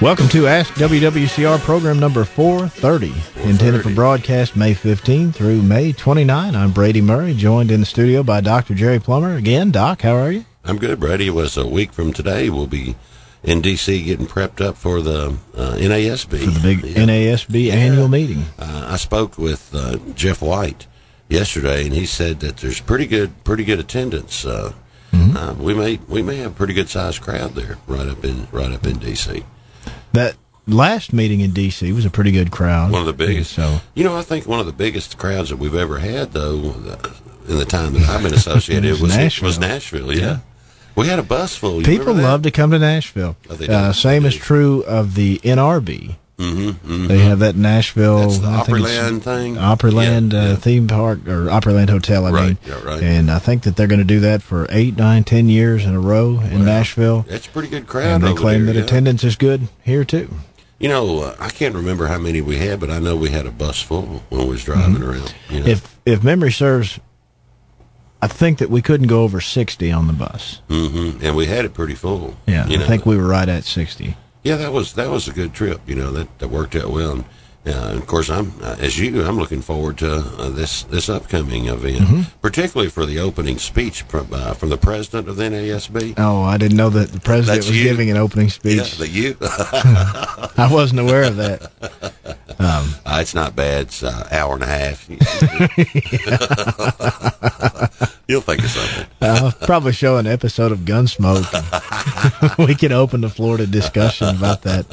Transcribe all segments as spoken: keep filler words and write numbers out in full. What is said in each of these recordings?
Welcome to Ask W W C R program number four thirty, intended for broadcast May fifteenth through May twenty-ninth. I'm Brady Murray, joined in the studio by Doctor Jerry Plummer. Again, Doc, how are you? I'm good, Brady. It was a week from today. We'll be in D C getting prepped up for the uh, N A S B. For the big yeah. N A S B yeah. annual meeting. Uh, I spoke with uh, Jeff White yesterday, and he said that there's pretty good, pretty good attendance. Uh, mm-hmm. uh, we may, we may have a pretty good sized crowd there, right up in, right up in D C. That last meeting in D C was a pretty good crowd. One of the biggest. So, you know, I think one of the biggest crowds that we've ever had, though, in the time that I've been associated, was, was Nashville. was Nashville. Yeah. yeah. We had a bus full. You People love to come to Nashville. Oh, they uh, same they is true of the N R B. Mm-hmm, mm-hmm. They have that Nashville. That's the I think Opryland thing. Opryland yeah, uh, yeah. theme park, or Opryland Hotel, I right, mean. Yeah, right. And I think that they're going to do that for eight, nine, ten years in a row in well, Nashville. That's a pretty good crowd. And they over claim there, that yeah. attendance is good here too. You know, uh, I can't remember how many we had, but I know we had a bus full when we was driving mm-hmm. around. You know? If if memory serves, I think that we couldn't go over sixty on the bus. Mm-hmm. And we had it pretty full. Yeah, you I know. think we were right at sixty. Yeah, that was that was a good trip. You know, that, that worked out well. And, uh, and of course, I'm uh, as you, I'm looking forward to uh, this this upcoming event, mm-hmm. particularly for the opening speech from uh, from the president of the N A S B. Oh, I didn't know that the president That's was you. giving an opening speech. Yeah, the you. I wasn't aware of that. Um, uh, it's not bad. It's an uh, hour and a half. You'll think of something. I'll probably show an episode of Gunsmoke. We can open the floor to discussion about that.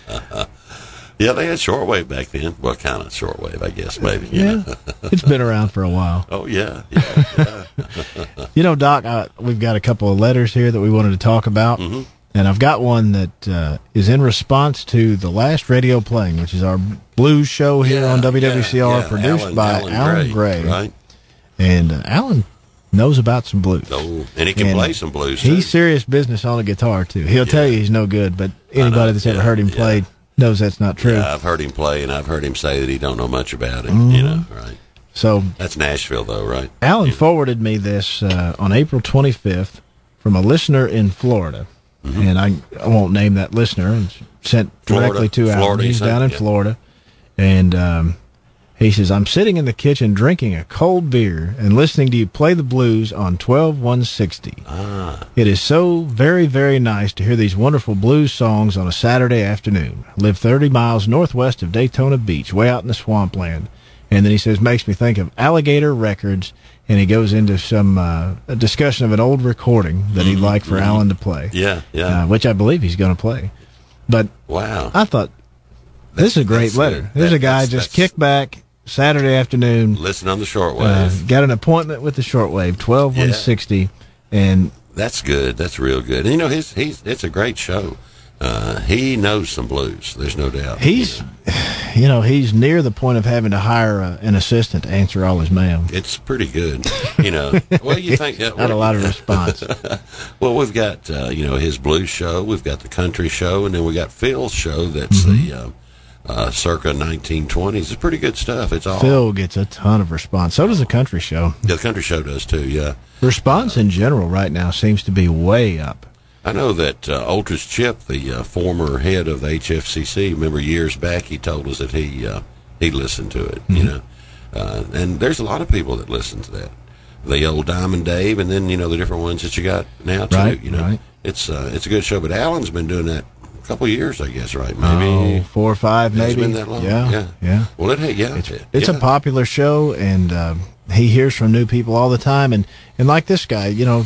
Yeah, they had shortwave back then. Well, kind of shortwave, I guess, maybe. You Yeah, know? It's been around for a while. Oh, yeah. yeah, yeah. You know, Doc, I, we've got a couple of letters here that we wanted to talk about. Mm-hmm. And I've got one that uh, is in response to the last radio playing, which is our blues show here yeah, on W W C R, yeah, yeah. produced Alan, by Alan, Alan Gray, Gray. Right. And uh, Alan knows about some blues. Oh, and he can And play some blues, too. He's serious business on a guitar, too. He'll Yeah. tell you he's no good, but anybody that's ever yeah, heard him yeah. play knows that's not true. Yeah, I've heard him play, and I've heard him say that he don't know much about it, Mm-hmm. you know, right. So That's Nashville, though, right? Alan Yeah. forwarded me this uh, on April twenty-fifth from a listener in Florida. Mm-hmm. And I, I won't name that listener. It's sent directly Florida. to Alan. Florida, He's you down said? in Yeah. Florida. And um, he says, I'm sitting in the kitchen drinking a cold beer and listening to you play the blues on twelve one sixty. Ah. It is so very, very nice to hear these wonderful blues songs on a Saturday afternoon. I live thirty miles northwest of Daytona Beach, way out in the swampland. And then he says, makes me think of Alligator Records, and he goes into some uh, a discussion of an old recording that he'd like for mm-hmm. Alan to play. Yeah, yeah. Uh, which I believe he's going to play. But Wow. I thought, this is a great That's letter. good. There's That- a guy that's- just that's- kicked back Saturday afternoon, Listen on the uh, shortwave. got an appointment with the shortwave, twelve one sixty, and That's good. That's real good. And, you know, his, he's, it's a great show. Uh, he knows some blues. There's no doubt. he's, You know. you know, he's near the point of having to hire a, an assistant to answer all his mail. It's pretty good. You know, well, you think uh, Not a lot of response. Well, we've got uh, you know his blues show, we've got the country show, and then we got Phil's show. That's Mm-hmm. the uh, uh, circa nineteen twenties. It's pretty good stuff. It's all Phil gets a ton of response. So does the country show. the country show does too. Yeah, Response in general right now seems to be way up. I know that uh, Ultras Chip, the uh, former head of the H F C C, remember years back he told us that he uh, he listened to it. Mm-hmm. You know, uh, and there's a lot of people that listen to that. The old Diamond Dave, and then you know the different ones that you got now too. Right, you know, right. it's uh, it's a good show. But Alan's been doing that a couple of years, I guess. Right? Maybe Oh, four or five, Has it maybe. been that long? Yeah, Yeah. yeah. Well, it yeah, It's, it- it's yeah. a popular show, and uh, he hears from new people all the time. And, and like this guy, you know,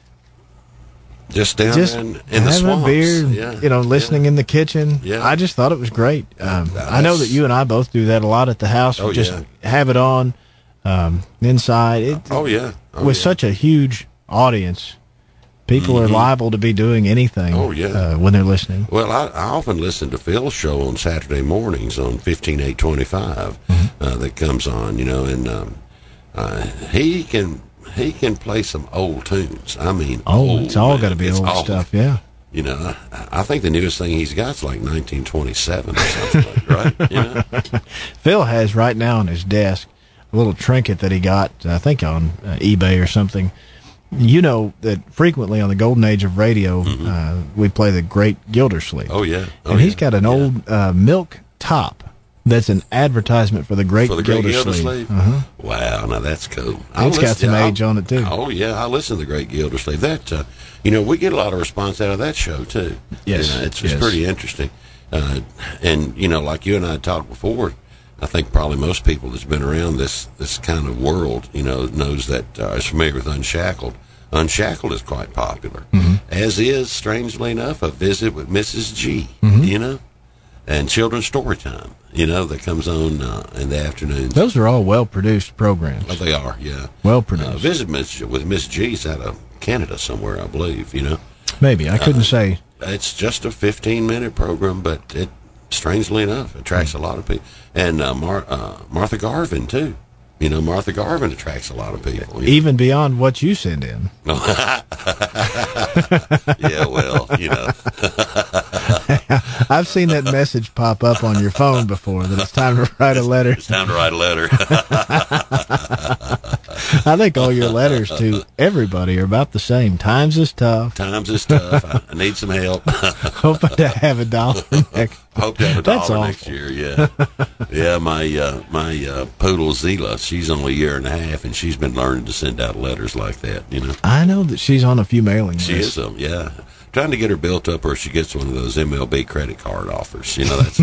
just down just there in, in the having swamps. a beer, yeah. you know, listening yeah. in the kitchen. Yeah. I just thought it was great. Um, Uh, I know that that's- you and I both do that a lot at the house. Oh, We just yeah. have it on um, inside. It, Oh yeah, oh, with yeah. such a huge audience, people are liable to be doing anything. Oh, yeah. uh, when they're listening. Well, I, I often listen to Phil's show on Saturday mornings on fifteen eight twenty-five Mm-hmm. uh, that comes on, you know, and um, uh, he can he can play some old tunes. I mean, Oh, old, it's all man. got to be It's old all- stuff. Yeah. You know, I, I think the newest thing he's got is like nineteen twenty-seven or something, like, right? You know? Phil has right now on his desk a little trinket that he got, I think, on uh, eBay or something. You know that frequently on the golden age of radio, mm-hmm. uh, we play the Great Gildersleeve. Oh, yeah. Oh, and he's yeah. got an yeah. old uh, milk top that's an advertisement for the Great for the Great Gildersleeve. Gildersleeve? Uh-huh. Wow, now that's cool. It's got some age on it, too. Oh, yeah, I listen to the Great Gildersleeve. That, uh, you know, we get a lot of response out of that show, too. Yes. You know, it's, yes. it's pretty interesting. Uh, and, you know, like you and I talked before, I think probably most people that's been around this, this kind of world, you know, knows that, uh, is familiar with Unshackled. Unshackled is quite popular, mm-hmm. as is, strangely enough, A Visit with Missus G, mm-hmm. you know, and Children's Story Time, you know, that comes on uh, in the afternoons. Those are all well-produced programs. Oh, they are, yeah. Well-produced. Uh, Visit Miss, with Miss G's out of Canada somewhere, I believe, you know. Maybe. I couldn't uh, say. It's just a fifteen-minute program, but it, strangely enough, attracts mm-hmm. a lot of people. And uh, Mar- uh, Martha Garvin, too. You know, Martha Garvin attracts a lot of people. Even know? Beyond what you send in. Yeah, well, you know. I've seen that message pop up on your phone before, that it's time to write a letter. It's time to write a letter. I think all your letters to everybody are about the same. Times is tough. Times is tough. I, I need some help. Hoping to have a dollar next. Hope to have a dollar That's next awful. year. Yeah, yeah. My uh, my uh, poodle Zila, she's only a year and a half, and she's been learning to send out letters like that. You know, I know that she's on a few mailing lists. She is um, yeah. Trying to get her built up, or she gets one of those M L B credit card offers. You know, that's.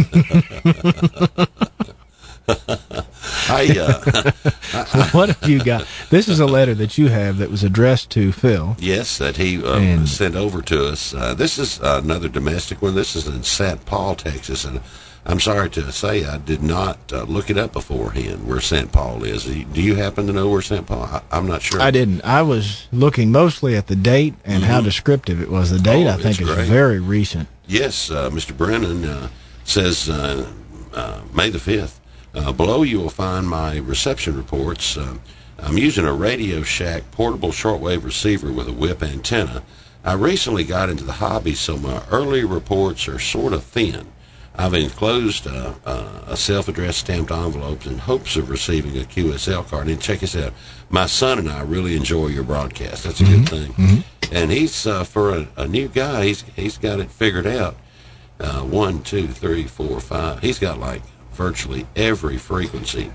I, uh, I, what have you got? This is a letter that you have that was addressed to Phil. Yes, that he um, and, sent over to us. Uh, this is uh, another domestic one. This is in Saint Paul, Texas, and I'm sorry to say I did not uh, look it up beforehand where Saint Paul is. Do you happen to know where Saint Paul? I, I'm not sure. I didn't. I was looking mostly at the date and mm-hmm. how descriptive it was. The date, oh, I think, is great. Very recent. Yes, uh, Mister Brennan uh, says uh, uh, May the fifth. Uh, below you will find my reception reports. Uh, I'm using a Radio Shack portable shortwave receiver with a whip antenna. I recently got into the hobby, so my early reports are sort of thin. I've enclosed uh, uh, a self-addressed stamped envelope in hopes of receiving a Q S L card. And check this out. My son and I really enjoy your broadcast. That's a mm-hmm. good thing. Mm-hmm. And he's, uh, for a, a new guy, he's he's got it figured out. Uh, one, two, three, four, five. He's got like virtually every frequency.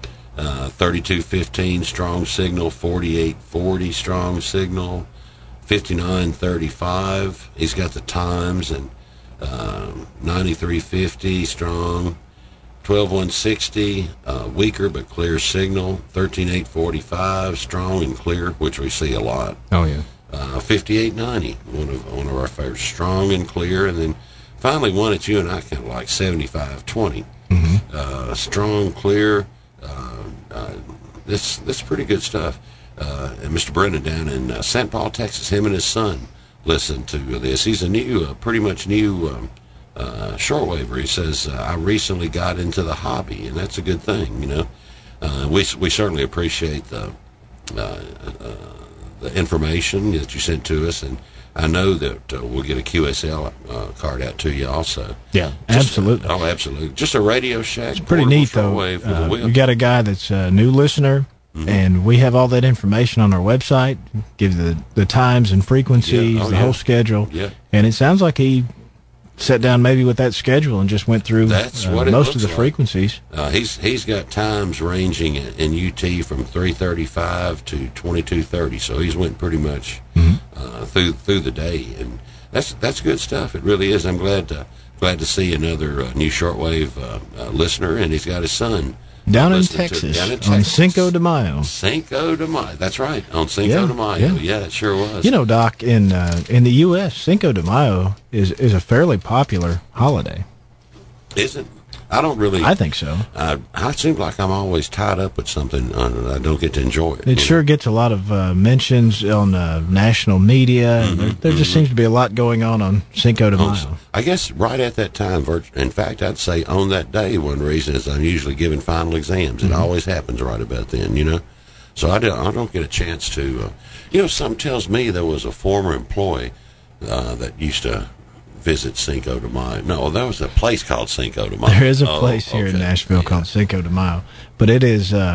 Uh, thirty-two fifteen strong signal, forty-eight forty strong signal, fifty-nine thirty-five. He's got the times, and uh, ninety-three fifty strong, twelve one sixty uh, weaker but clear signal, thirteen eight forty-five strong and clear, which we see a lot. Oh yeah. Uh, fifty-eight ninety, one of one of our favorites, strong and clear, and then finally one that you and I kind of like, seventy-five twenty. Mm-hmm. Uh, strong, clear. Uh, uh, this this pretty good stuff. Uh, and Mister Brennan down in uh, Saint Paul, Texas, him and his son listen to this. He's a new, uh, pretty much new um, uh, shortwaver. He says, uh, I recently got into the hobby, and that's a good thing, you know. Uh, we we certainly appreciate the uh, uh, the information that you sent to us, and I know that uh, we'll get a Q S L uh, card out to you also. Yeah, Just, absolutely. Uh, oh, absolutely. Just a Radio Shack. It's pretty neat, though. Uh, we got a guy that's a new listener, mm-hmm. and we have all that information on our website. Give the the times and frequencies, yeah. oh, the yeah. whole schedule. Yeah. And it sounds like he sat down maybe with that schedule and just went through That's uh, what it most of the like. frequencies. Uh, he's he's got times ranging in, in U T from three thirty-five to twenty-two thirty, so he's went pretty much mm-hmm. uh, through through the day, and that's that's good stuff. It really is. I'm glad to glad to see another uh, new shortwave uh, uh, listener, and he's got his son down in Texas, down in on Texas. Cinco de Mayo. Cinco de Mayo. That's right, on Cinco yeah, de Mayo. Yeah. yeah, it sure was. You know, Doc, in uh, in the U S, Cinco de Mayo is is a fairly popular holiday. Is it? I don't really. I think so. I, I seem like I'm always tied up with something, and I don't get to enjoy it. It sure know? gets a lot of uh, mentions on uh, national media. Mm-hmm, there there mm-hmm. just seems to be a lot going on on Cinco de Mayo. I guess right at that time, in fact, I'd say on that day, one reason is I'm usually giving final exams. It mm-hmm. always happens right about then, you know. So I don't, I don't get a chance to, uh, you know, something tells me there was a former employee uh, that used to visit Cinco de Mayo. No, there was a place called Cinco de Mayo. There is a place oh, here okay. in Nashville yeah. called Cinco de Mayo, but it is uh,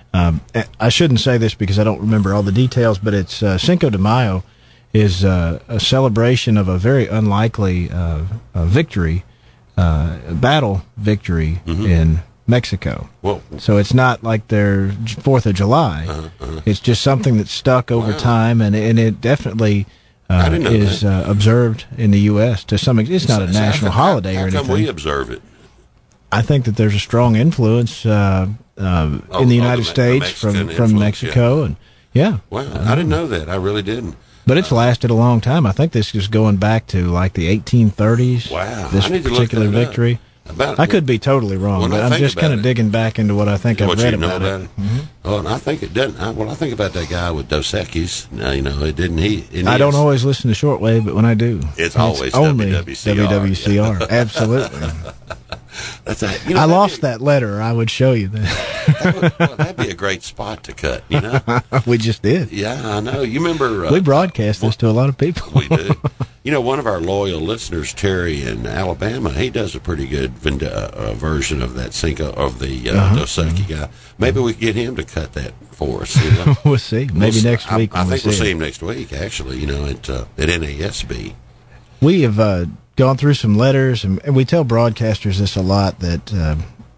Um, I shouldn't say this because I don't remember all the details, but it's uh, Cinco de Mayo is uh, a celebration of a very unlikely uh, uh, victory, uh, battle victory mm-hmm. in Mexico. Well, so it's not like their Fourth of July. Uh-huh, uh-huh. It's just something that's stuck over wow. time, and and it definitely uh, is uh, observed in the U S to some extent. It's not a so national how, holiday how, or how anything. How come we observe it? I think that there's a strong influence uh, uh, oh, in the oh, United the, States the from, from Mexico, yeah. and yeah. Wow, I didn't know that. I really didn't. But it's lasted a long time. I think this is going back to like the eighteen thirties. Wow, this I need to particular look that victory. Up. About, I could be totally wrong, but I'm just kind of digging back into what I think what I've read you know about, about it. it. Mm-hmm. Oh, and I think it doesn't. I, well, I think about that guy with Dos Equis. Now, you know, it didn't he? It I don't is, always listen to shortwave, but when I do, it's, it's always only W W C R. W W C R. Absolutely. That's a, you know, I lost be, that letter. I would show you that. that would, well, that'd be a great spot to cut. You know, we just did. Yeah, I know. You remember? Uh, we broadcast this to a lot of people. We do. You know, one of our loyal listeners, Terry in Alabama, he does a pretty good uh, uh, version of that Cinco of the uh, uh-huh. Dos Equis guy. Maybe we could get him to cut that for us. You know? We'll see. Maybe we'll, next week. I, I think we'll see see him next week. Actually, you know, at uh, at N A S B. We have uh, gone through some letters, and, and we tell broadcasters this a lot, that uh,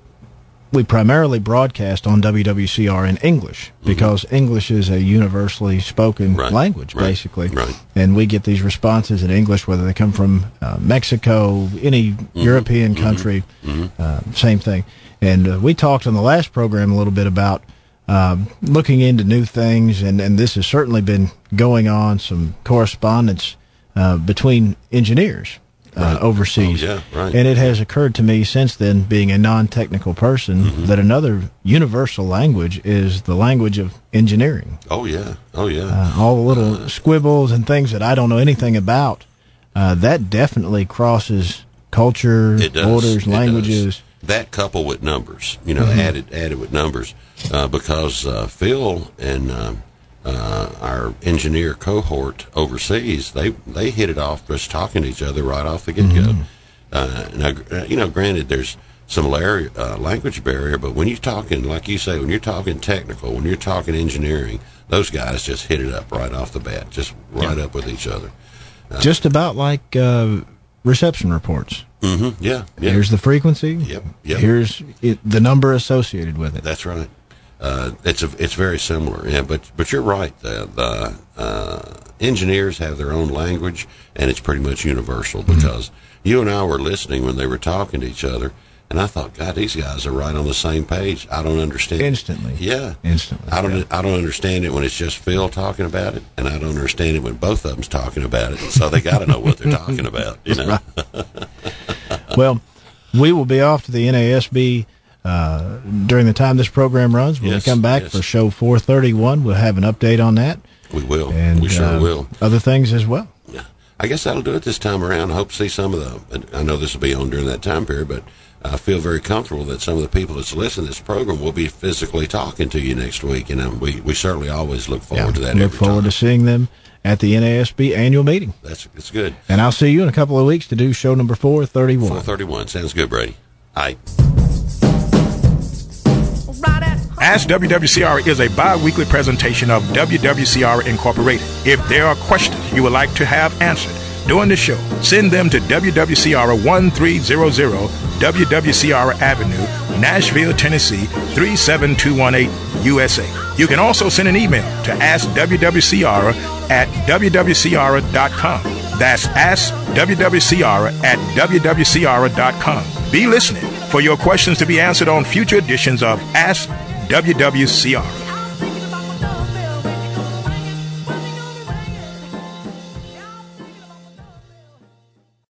we primarily broadcast on W W C R in English because mm-hmm. English is a universally spoken right. language, right. basically. Right. And we get these responses in English, whether they come from uh, Mexico, any mm-hmm. European country, mm-hmm. uh, same thing. And uh, we talked on the last program a little bit about um, looking into new things, and, and this has certainly been going on, some correspondence uh, between engineers. Uh, right. overseas. Oh, yeah, right. And it has occurred to me since then, being a non-technical person, mm-hmm. that another universal language is the language of engineering. Oh, yeah. Oh, yeah. Uh, all the little uh, squibbles and things that I don't know anything about, uh, that definitely crosses culture, borders, languages. Does. That coupled with numbers, you know, mm-hmm. added added with numbers, uh, because uh, Phil and um, Uh, our engineer cohort overseas, they they hit it off just talking to each other right off the get-go. Mm-hmm. Uh, now, you know, granted, there's some lar- uh, language barrier, but when you're talking, like you say, when you're talking technical, when you're talking engineering, those guys just hit it up right off the bat, just right yeah. up with each other. Uh, just about like uh, reception reports. Mm-hmm. Yeah, yeah. Here's the frequency. Yep. Yep. Here's it, the number associated with it. That's right. Uh, it's a, it's very similar, yeah. But but you're right. The, the uh, engineers have their own language, and it's pretty much universal. Because mm-hmm. you and I were listening when they were talking to each other, and I thought, God, these guys are right on the same page. I don't understand instantly. Yeah, instantly. I don't yeah. I don't understand it when it's just Phil talking about it, and I don't understand it when both of them's talking about it. So they got to know what they're talking about, you know. Well, we will be off to the N A S B. Uh, during the time this program runs, when yes, we come back yes. for show four thirty-one, we'll have an update on that. We will. And, we sure uh, will. Other things as well. Yeah. I guess that'll do it this time around. I hope to see some of the, I know this will be on during that time period, but I feel very comfortable that some of the people that's listening to this program will be physically talking to you next week, and um, we, we certainly always look forward yeah, to that. Look every forward time. to seeing them at the N A S B annual meeting. That's, that's good. And I'll see you in a couple of weeks to do show number four thirty-one. four thirty-one. Sounds good, Brady. All right. Ask W W C R is a bi-weekly presentation of W W C R Incorporated. If there are questions you would like to have answered during the show, send them to W W C R one three zero zero W W C R Avenue, Nashville, Tennessee three seven two one eight, U S A. You can also send an email to ask W W C R at W W C R dot com. That's ask W W C R at W W C R dot com. Be listening for your questions to be answered on future editions of Ask W W C R.